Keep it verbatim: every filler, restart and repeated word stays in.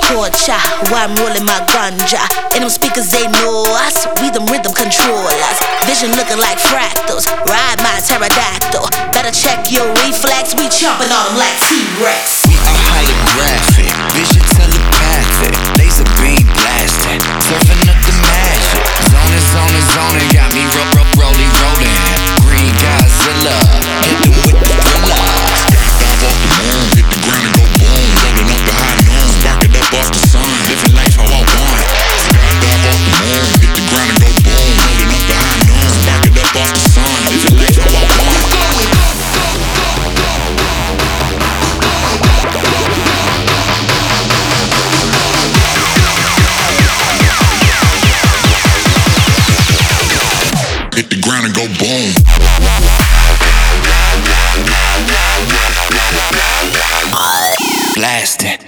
torture while I'm rolling my ganja. In them speakers they know us, we them rhythm controllers. Vision looking like fractals, ride my pterodactyl. Better check your reflex, we chomping on them like T-Rex. We are holographic, vision telepathic, laser beam blasting, surfing up the magic. Zoning, zoning, zoning, got me ro ro rolling, rolling. Green Godzilla, hit them with the thriller. Dive off the moon, hit the ground and go boom. Rolling up the high noon, spark it up off the sun. Living life how I want. Skydive off the moon, hit the ground and go boom. Rolling up the high noon, spark it up off the sun. Living life how I want. Hit the ground and go boom. Blasting.